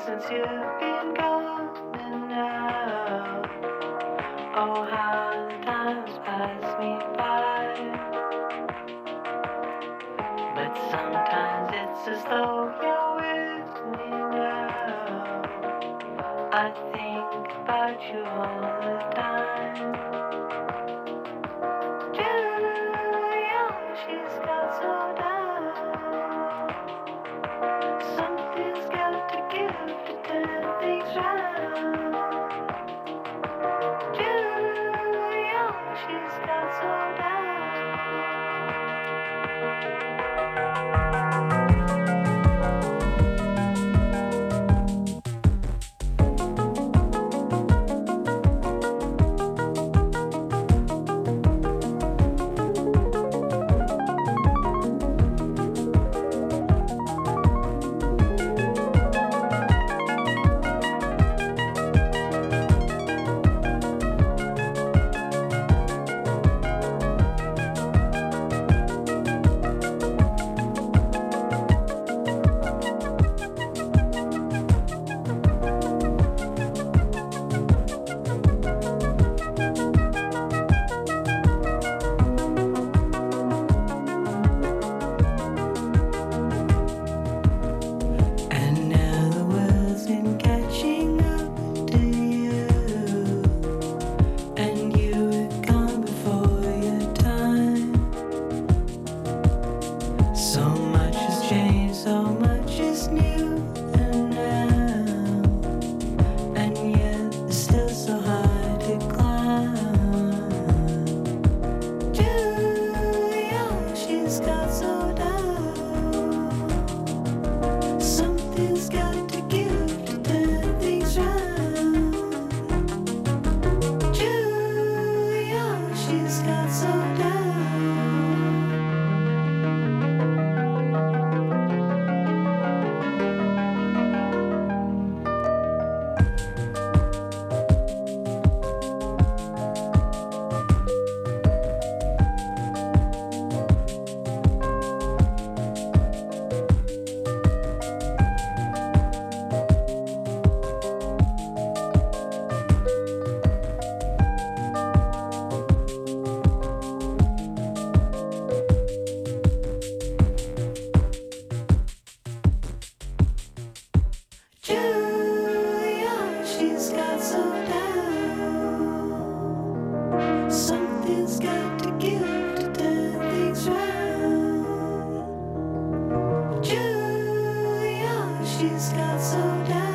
since you've been gone and now. Oh, how the times pass me by. But sometimes it's as though you're with me now. I think about you all the time. Julia, she's got so down. Something's got to give to turn things round. Julia, she's got so down. Something's got to give to turn things round. Julia, she's got so down.